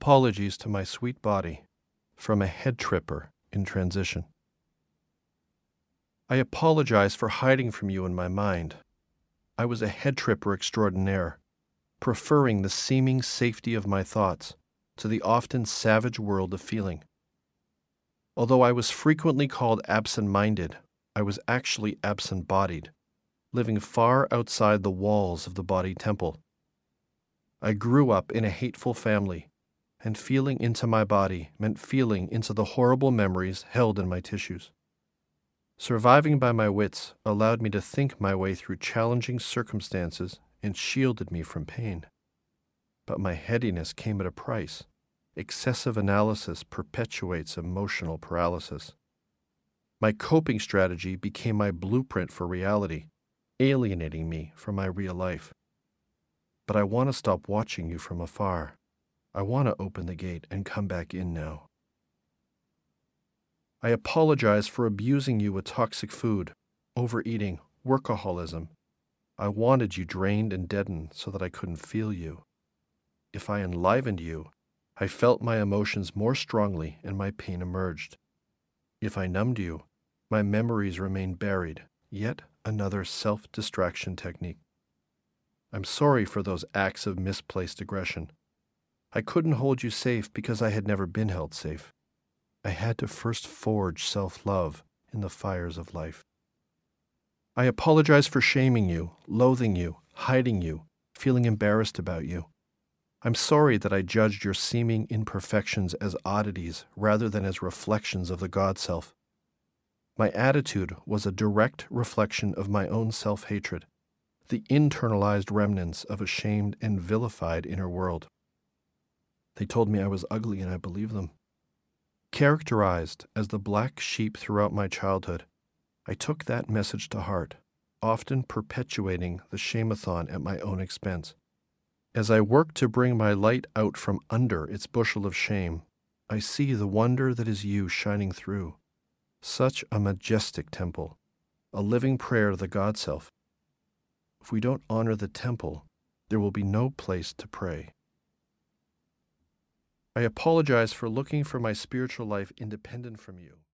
Apologies to my sweet body from a head tripper in transition. I apologize for hiding from you in my mind. I was a head tripper extraordinaire, preferring the seeming safety of my thoughts to the often savage world of feeling. Although I was frequently called absent-minded, I was actually absent-bodied, living far outside the walls of the body temple. I grew up in a hateful family, and feeling into my body meant feeling into the horrible memories held in my tissues. Surviving by my wits allowed me to think my way through challenging circumstances and shielded me from pain. But my headiness came at a price. Excessive analysis perpetuates emotional paralysis. My coping strategy became my blueprint for reality, alienating me from my real life. But I want to stop watching you from afar. I want to open the gate and come back in now. I apologize for abusing you with toxic food, overeating, workaholism. I wanted you drained and deadened so that I couldn't feel you. If I enlivened you, I felt my emotions more strongly and my pain emerged. If I numbed you, my memories remained buried, yet another self-distraction technique. I'm sorry for those acts of misplaced aggression. I couldn't hold you safe because I had never been held safe. I had to first forge self-love in the fires of life. I apologize for shaming you, loathing you, hiding you, feeling embarrassed about you. I'm sorry that I judged your seeming imperfections as oddities rather than as reflections of the God self. My attitude was a direct reflection of my own self-hatred, the internalized remnants of a shamed and vilified inner world. They told me I was ugly, and I believed them. Characterized as the black sheep throughout my childhood, I took that message to heart, often perpetuating the shame-a-thon at my own expense. As I work to bring my light out from under its bushel of shame, I see the wonder that is you shining through. Such a majestic temple, a living prayer to the God self. If we don't honor the temple, there will be no place to pray. I apologize for looking for my spiritual life independent from you.